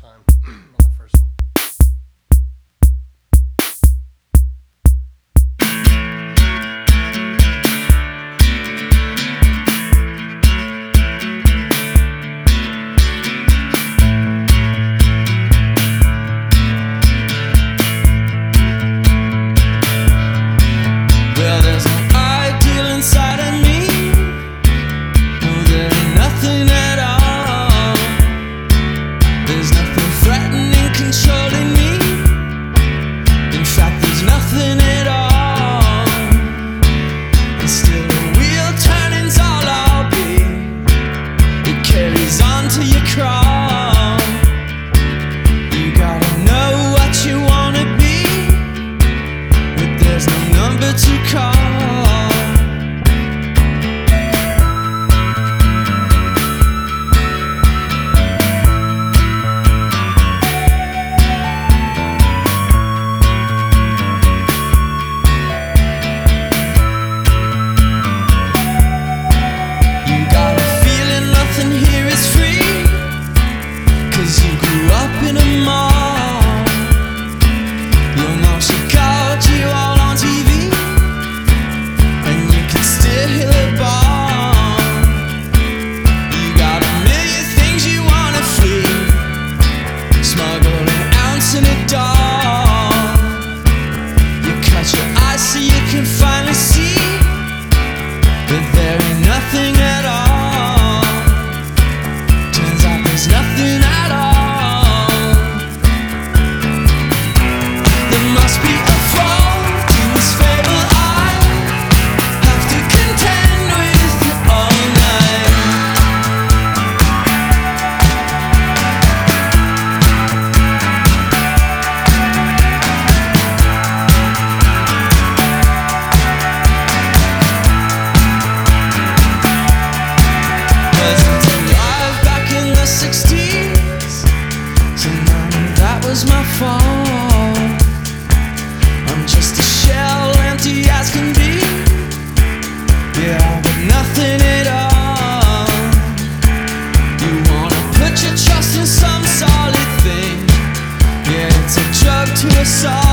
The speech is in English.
time on the first one. Well, there's no ideal inside of me. No, there ain't nothing at all. There's nothing threatening, controlling me. In fact, there's nothing at all. And still the wheel turning's all I'll be. It carries on till you crawl. You gotta know what you wanna be, but there's no number to call. You got a feeling nothing here is free, 'cause you grew up in a mall. Your mom, she got you all on TV, and you can still hear the ball. You got a million things you wanna flee, smuggle an ounce in a doll. You cut your eyes so you can finally see, but there ain't nothing at all. Turns out there's nothing at all. There must be a fall to this fable I have to contend with all night. Wasn't alive back in the 60s, so none of that was my fault. I'm just a shell, empty as can be. Yeah, but nothing at all. You wanna put your trust in some solid thing. Yeah, it's a drug to us all.